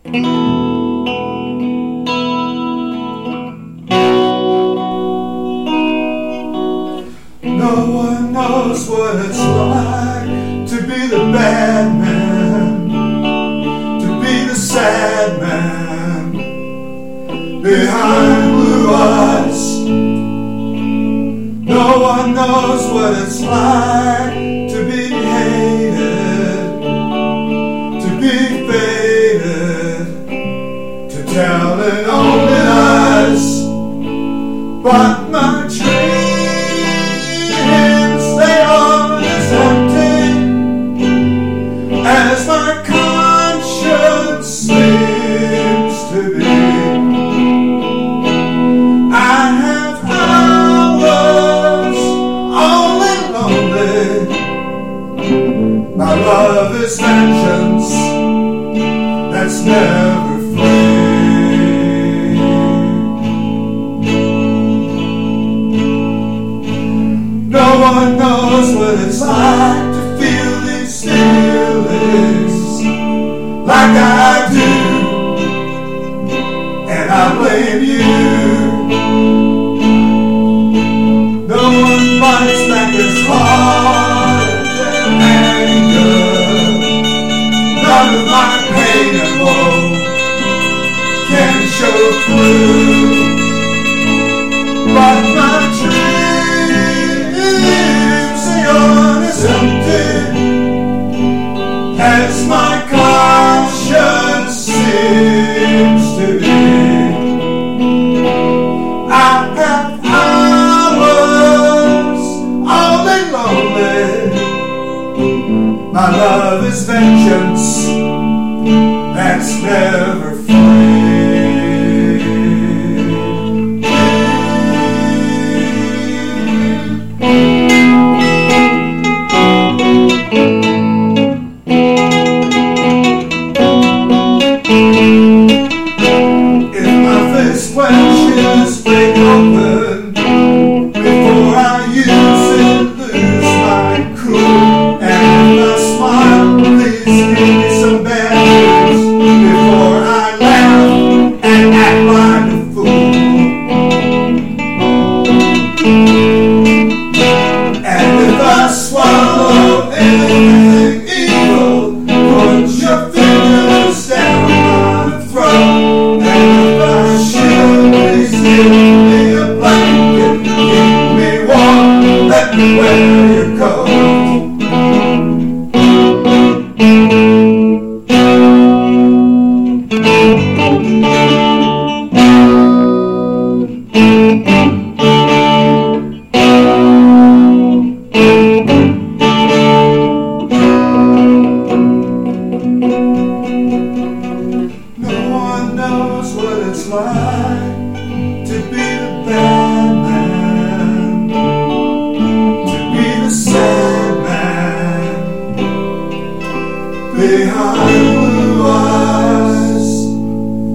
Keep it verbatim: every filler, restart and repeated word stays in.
No one knows what it's like to be the bad man, to be the sad man behind blue eyes. No one knows what it's like to be hated, to be faded, to tell it only lies. But my dreams, they are as empty as my conscience seems to be. I have hours only lonely. My love is vengeance that's never free. No one knows what it's like to feel these feelings like I do, and I blame you. No one fights back as hard than anger. None of my pain and woe can show through, but my dreams, they are as empty as my conscience seems to be. I have hours only lonely. My love is vengeance that's never free. Questions break open before I use it, lose my cool, and if I smile, please give me some bad news before I laugh and act like a fool. And if I swallow anything evil, put your fingers down my throat, and if I give me a blanket, keep me warm, let me wear your coat. No one knows what it's like to be the bad man, to be the sad man behind